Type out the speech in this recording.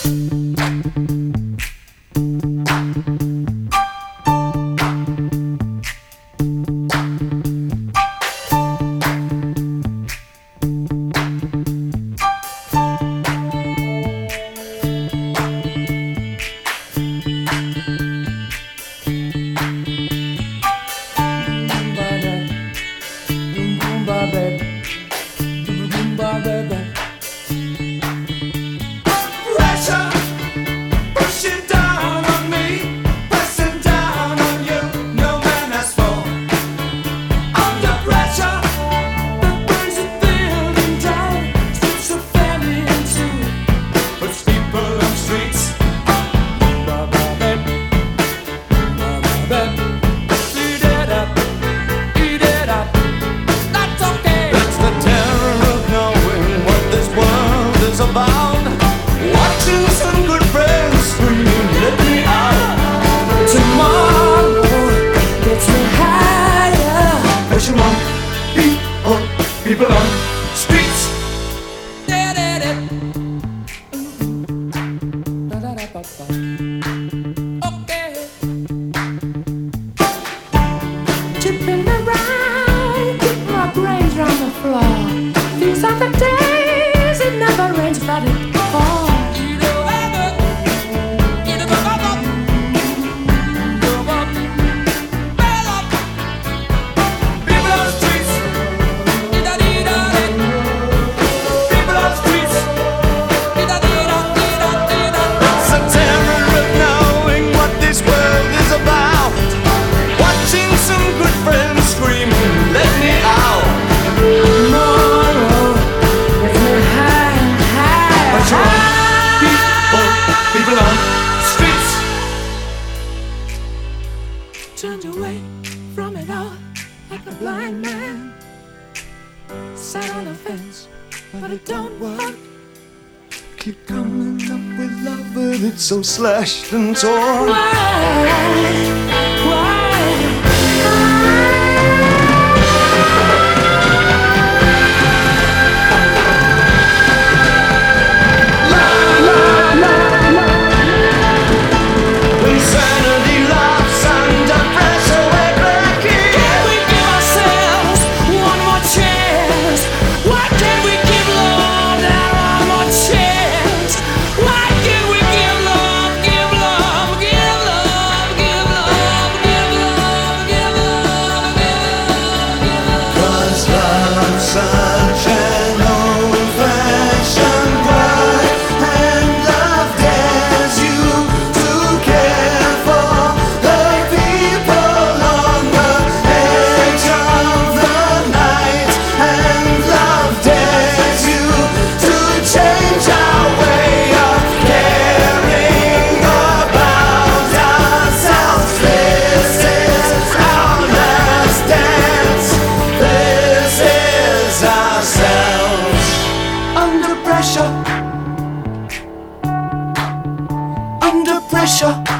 People on streets. Okay. Chipping around, keep my brains round the floor. These are the days it never rains, but it falls. Turned away from it all like a blind man. Sat on a fence, but it don't work. Keep coming up with love, but it's so slashed and torn. Why? Under pressure.